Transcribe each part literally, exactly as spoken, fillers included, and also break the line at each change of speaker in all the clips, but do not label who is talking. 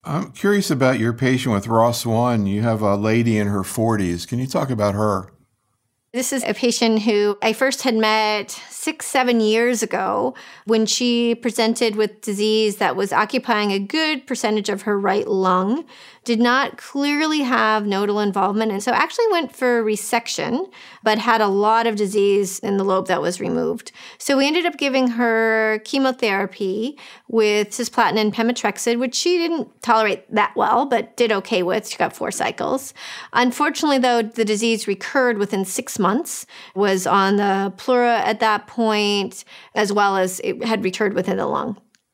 I'm curious about your patient with R O S one. You have a lady in her forties. Can you talk about her?
This is a patient who I first had met six, seven years ago when she presented with disease that was occupying a good percentage of her right lung, did not clearly have nodal involvement, and so actually went for resection, but had a lot of disease in the lobe that was removed. So we ended up giving her chemotherapy with cisplatin and pemetrexed, which she didn't tolerate that well, but did okay with. She got four cycles. Unfortunately, though, the disease recurred within six months, was on the pleura at that point, as well as it had returned within the lung.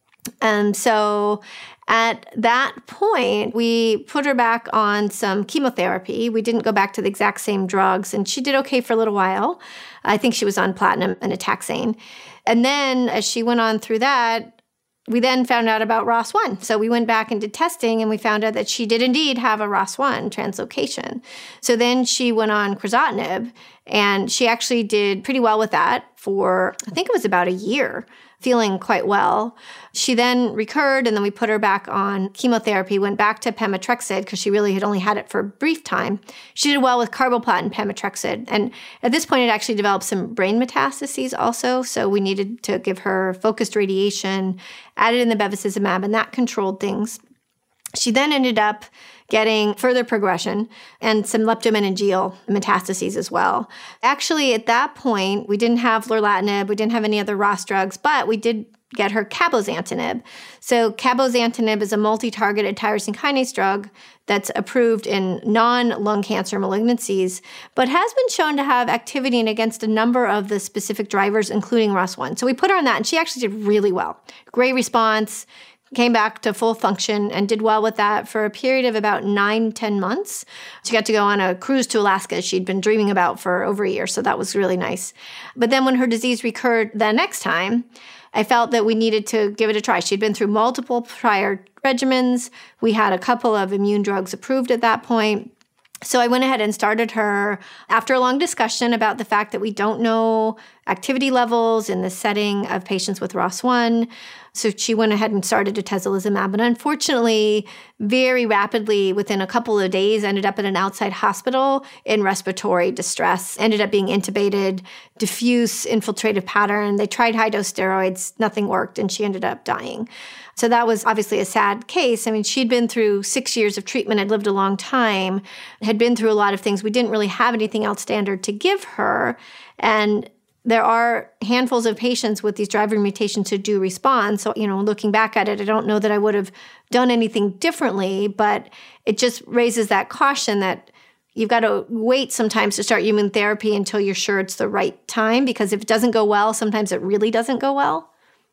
And so at that point, we put her back on some chemotherapy. We didn't go back to the exact same drugs, and she did okay for a little while. I think she was on platinum and a taxane. And then as she went on through that, we then found out about R O S one. So we went back and did testing, and we found out that she did indeed have a R O S one translocation. So then she went on crizotinib, and she actually did pretty well with that for, I think it was about a year, feeling quite well. She then recurred, and then we put her back on chemotherapy, went back to pemetrexed because she really had only had it for a brief time. She did well with carboplatin pemetrexed. And at this point, it actually developed some brain metastases also. So we needed to give her focused radiation, added in the bevacizumab, and that controlled things. She then ended up getting further progression and some leptomeningeal metastases as well. Actually, at that point, we didn't have lorlatinib, we didn't have any other R O S drugs, but we did get her cabozantinib. So cabozantinib is a multi-targeted tyrosine kinase drug that's approved in non-lung cancer malignancies, but has been shown to have activity in against a number of the specific drivers, including R O S one. So we put her on that, and she actually did really well. Great response, came back to full function and did well with that for a period of about nine, ten months. She got to go on a cruise to Alaska she'd been dreaming about for over a year, so that was really nice. But then when her disease recurred the next time, I felt that we needed to give it a try. She'd been through multiple prior regimens. We had a couple of immune drugs approved at that point. So I went ahead and started her after a long discussion about the fact that we don't know activity levels in the setting of patients with R O S one. So she went ahead and started atezolizumab, and unfortunately, very rapidly, within a couple of days, ended up in an outside hospital in respiratory distress, ended up being intubated, diffuse infiltrative pattern. They tried high-dose steroids, nothing worked, and she ended up dying. So that was obviously a sad case. I mean, she'd been through six years of treatment, had lived a long time, had been through a lot of things. We didn't really have anything else standard to give her, and there are handfuls of patients with these driver mutations who do respond. So, you know, looking back at it, I don't know that I would have done anything differently, but it just raises that caution that you've got to wait sometimes to start human therapy until you're sure it's the right time, because if it doesn't go well, sometimes it really doesn't go well.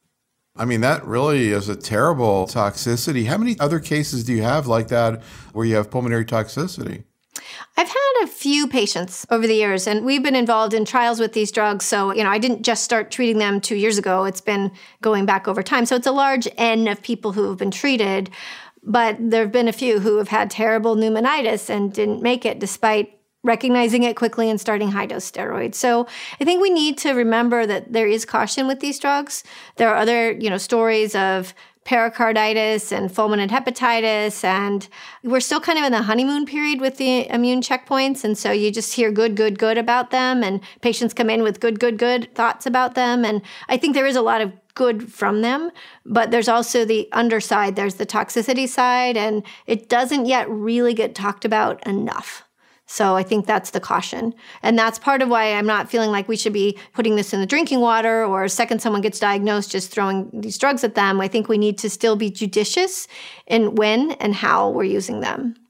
I mean, that really is a terrible toxicity. How many other cases do you have like that where you have pulmonary toxicity?
I've had a few patients over the years, and we've been involved in trials with these drugs. So, you know, I didn't just start treating them two years ago. It's been going back over time. So it's a large N of people who have been treated. But there have been a few who have had terrible pneumonitis and didn't make it despite recognizing it quickly and starting high-dose steroids. So I think we need to remember that there is caution with these drugs. There are other, you know, stories of pericarditis and fulminant hepatitis, and we're still kind of in the honeymoon period with the immune checkpoints, and so you just hear good, good, good about them, and patients come in with good, good, good thoughts about them, and I think there is a lot of good from them, but there's also the underside. There's the toxicity side, and it doesn't yet really get talked about enough. So I think that's the caution. And that's part of why I'm not feeling like we should be putting this in the drinking water, or a second someone gets diagnosed, just throwing these drugs at them. I think we need to still be judicious in when and how we're using them.